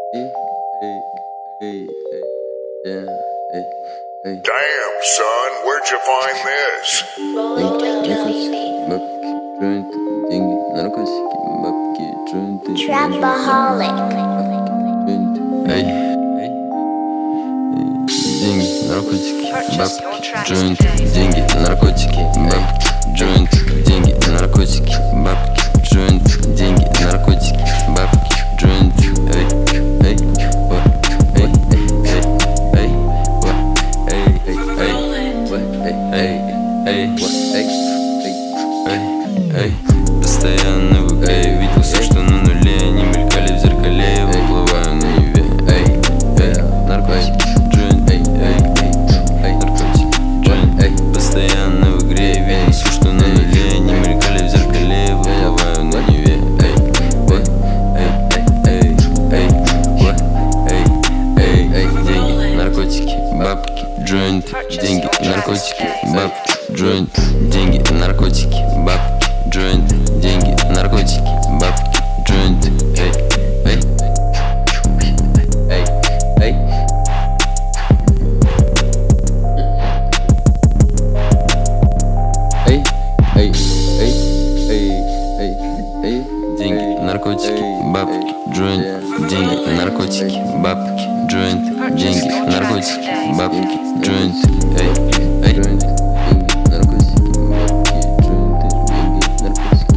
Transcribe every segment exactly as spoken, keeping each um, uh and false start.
Hey, hey, hey, hey, yeah, hey, hey. Damn, son, where'd you find this? Деньги, наркотики, бабки, джойнты, деньги, наркотики, бабки, джойнты, Trapaholic. джойнты, эй, эй, деньги, наркотики, бабки, джойнты, деньги, наркотики, бабки, джойнты, деньги, наркотики, бабки, джойнты, деньги, наркотики, бабки, джойнты, эй, эй, what, эй, эй, эй, what, эй, эй, эй, what, эй, эй, эй, what, эй, эй, эй, постоянно в игре я видел все, что на нуле, они мелькали в зеркале, я выплываю на Неве, эй, эй, наркотики, джойнт, эй, эй, эй, наркотики, джойнт, эй, постоянно в игре я видел все, что на нуле, они мелькали в зеркале, я выплываю на Неве, эй, эй, эй, эй, эй, what, эй, эй, эй, деньги, наркотики, бабки, джойнт, деньги, наркотики, бабки, джойнт, деньги, наркотики, бабки, джойнт, деньги, наркотики, бабки, джойнт, эй, эй, эй, эй, эй, эй, эй, эй, эй, эй, деньги, наркотики, бабки, джойнт, деньги, наркотики, бабки, джойнт, деньги, наркотики, бабки, джойнт, эй, эй, деньги, наркотики, бабки, джойнты, деньги, наркотики,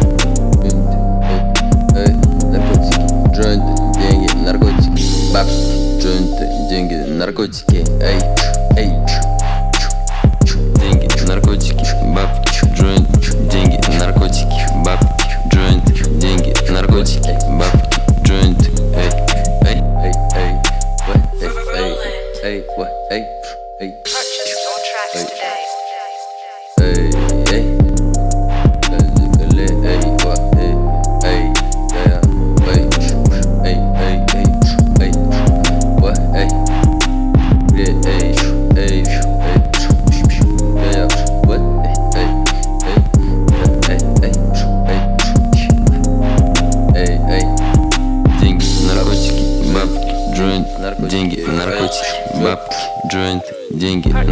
эй, наркотики, джойнты, деньги, наркотики, бабки, джойнты, деньги, наркотики, эй, эй, деньги, наркотики, бабки, джойнт, деньги, наркотики, бабки, джойнт, деньги, наркотики, бабки, джойнт, эй, эй, эй, эй, what, эй, эй, эй, what, эй, эй, Purchase your tracks today. эй, эй, эй, эй, what, эй, эй, yeah, эй, эй, эй, эй, эй, what, эй, yeah, эй, эй, эй, yeah, what, эй, эй, эй, эй, эй, эй, эй, деньги, наркотики, бабки, джойнт, деньги, наркотики, бабки, джойнт, деньги,